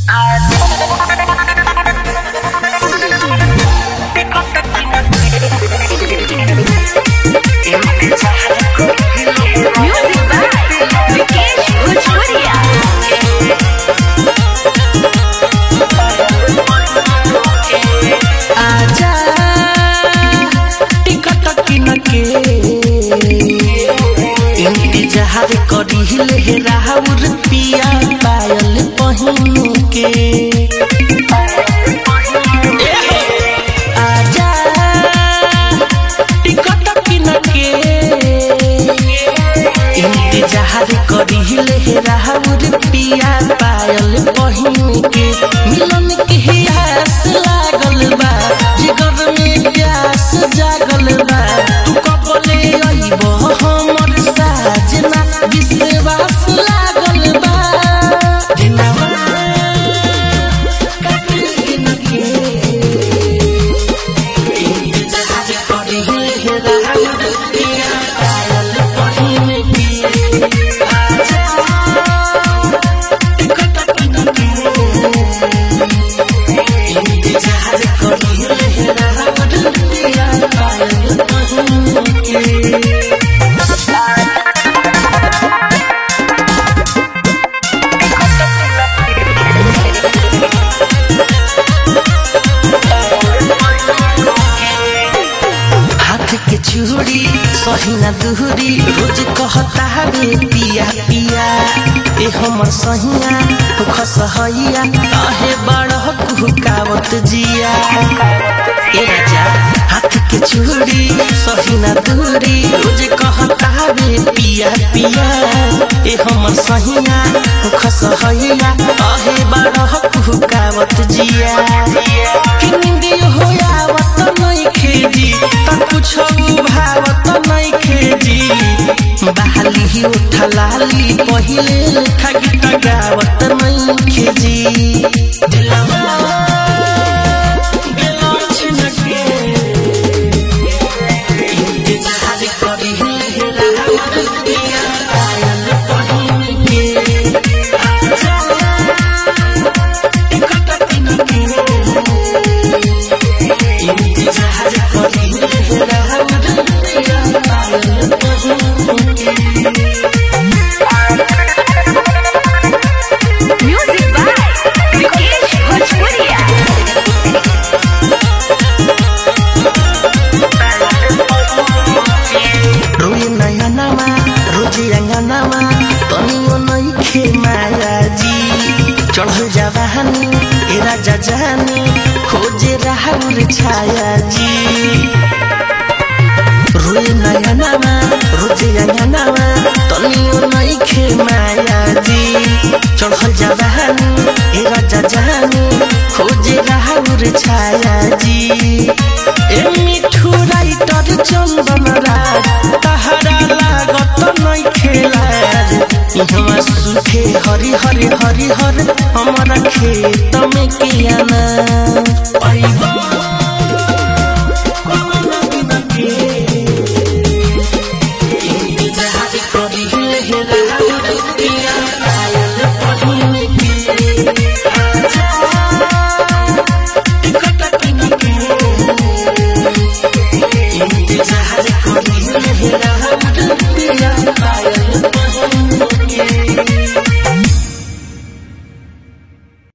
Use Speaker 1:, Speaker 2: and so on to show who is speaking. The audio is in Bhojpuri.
Speaker 1: इंतजार करिले राहुल पिया पायल पहिन के आजा टिकट किन के इंतजार करिले राहुल पिया पायल पहिन के मिलन के आस लागल बा जिगर में प्यास जागल बा तू कबले आइबो हमर साजना विश्वास लागल बा दिनवा कटिन के इंतजार करिले राहुल पिया पायल पहिन के आजा टिकट किन के इंतजार करिले राहुल पिया पायल पहिन के चूड़ी सहीना दूरी रोज कहता रे पिया पिया ए हमर सहिया खसहैया काहे बड़ कुकावत जिया ए राजा हाथ के चूड़ी सहीना दूरी रोज कहता रे पिया पिया ए हमर सहिया खसहैया काहे बड़ कुकावत जिया कि निंदी होयावत नहीं खेजी त कुछो भावत नहीं खेजी बहाली उठलाली पहिले ठगी टगावत नहीं खेजी दिलवा गेलो छिनके इंतजार करिले राहुल पिया पायल पहिन के आजा टिकट किन के इंतजार करिले राहुल पिया पायल पहिन के
Speaker 2: म्यूजिक बाय विकेश भोजपुरिया
Speaker 1: रोए नयनमा रोजे अंगनमा तनियो नहीं खे माया जी चढ़ जवानी ए राजा जानी खोजे राहुल छाया जी रोए नयनमा रोजे अंगनमा तनियो नहीं खे माया जी चढ़ जवानी ए राजा जानी खोजे राहुल छाया जी ए मिठू राइटर चंदन राज तहरा लागत नहीं खेलाज इहवा सुखे हरि हरि हरि हर हमारा खेत में किया ना